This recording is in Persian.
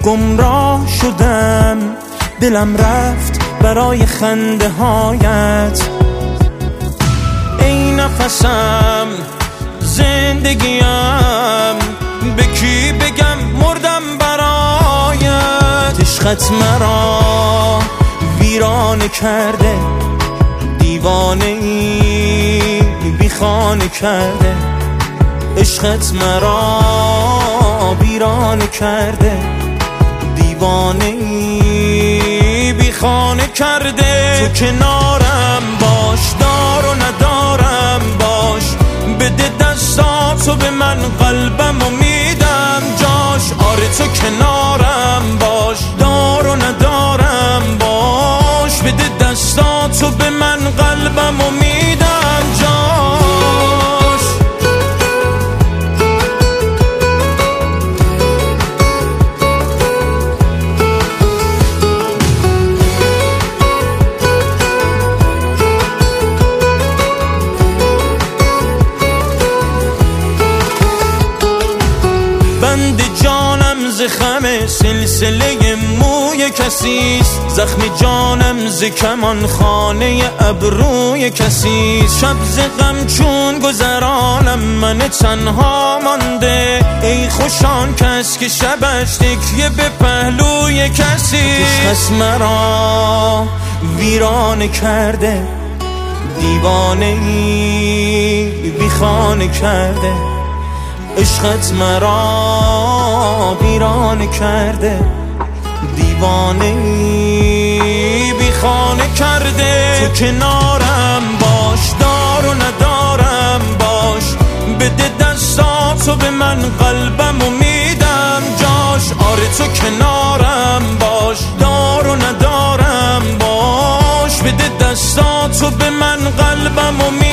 گمراه شدم، دلم رفت برای خنده هایت. ای نفسم زندگیم، به کی بگم مردم برایت. عشقت مرا ویرانه کرده، دیوانه ای بی خانه کرده. عشقت مرا ویرانه کرده، دیوانه ای بی خانه کرده. تو کنارم باش، دار و ندارم باش، بده دستاتو به من، قلبم امیدم جاش. آره تو کنارم باش، دار و ندارم باش، بده دستاتو به من، قلبم امیدم جاش. بند جانم ز خم سلسله موی کسیست، زخم جانم ز کمان خانه ابروی کسیست. شب ز غم چون گذرانم، من تنها مانده، ای خوشان کس که شبش تکیه به پهلوی کسیست. عشقت مرا ویرانه کرده، دیوانه ای بی خانه کرده. عشقت مرا ویرانه کرده، دیوانه ای بی خانه کرده. تو کنارم باش، دار و ندارم باش، بده دستاتو به من، قلبم امیدم جاش. آره تو کنارم باش، دار و ندارم باش، بده دستاتو به من، قلبم امیدم.